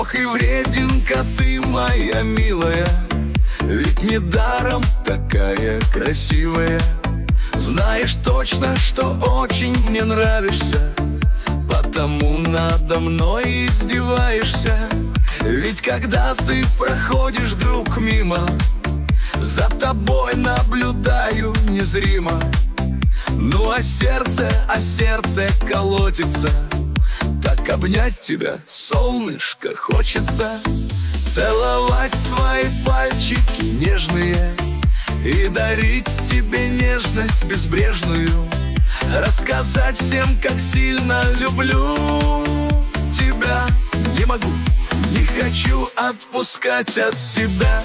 Ох и врединка ты, моя милая, ведь недаром такая красивая. Знаешь точно, что очень мне нравишься, потому надо мной издеваешься. Ведь когда ты проходишь, друг, мимо, за тобой наблюдаю незримо. Ну а сердце колотится, так обнять тебя, солнышко, хочется. Целовать твои пальчики нежные и дарить тебе нежность безбрежную. Рассказать всем, как сильно люблю тебя. Не могу, не хочу отпускать от себя.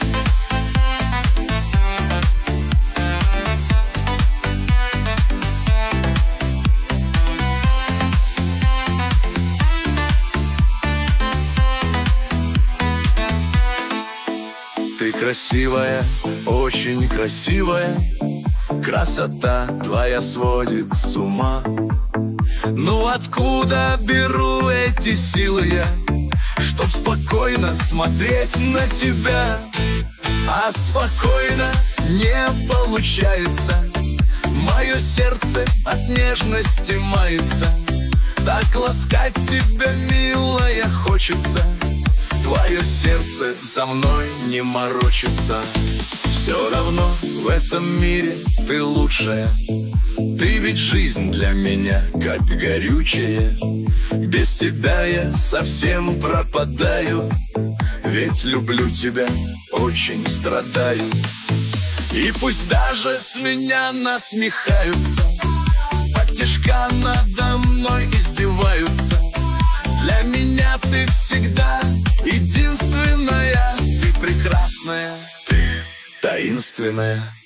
Ты красивая, очень красивая, красота твоя сводит с ума. Ну откуда беру эти силы я, чтоб спокойно смотреть на тебя? А спокойно не получается, мое сердце от нежности мается. Так ласкать тебя, милая, хочется. Твое сердце за мной не морочится. Все равно в этом мире ты лучшая. Ты ведь жизнь для меня, как горючее. Без тебя я совсем пропадаю. Ведь люблю тебя, очень страдаю. И пусть даже с меня насмехаются, сподтишка надо мной издеваются, для меня ты всегда единственная. Ты прекрасная, ты таинственная.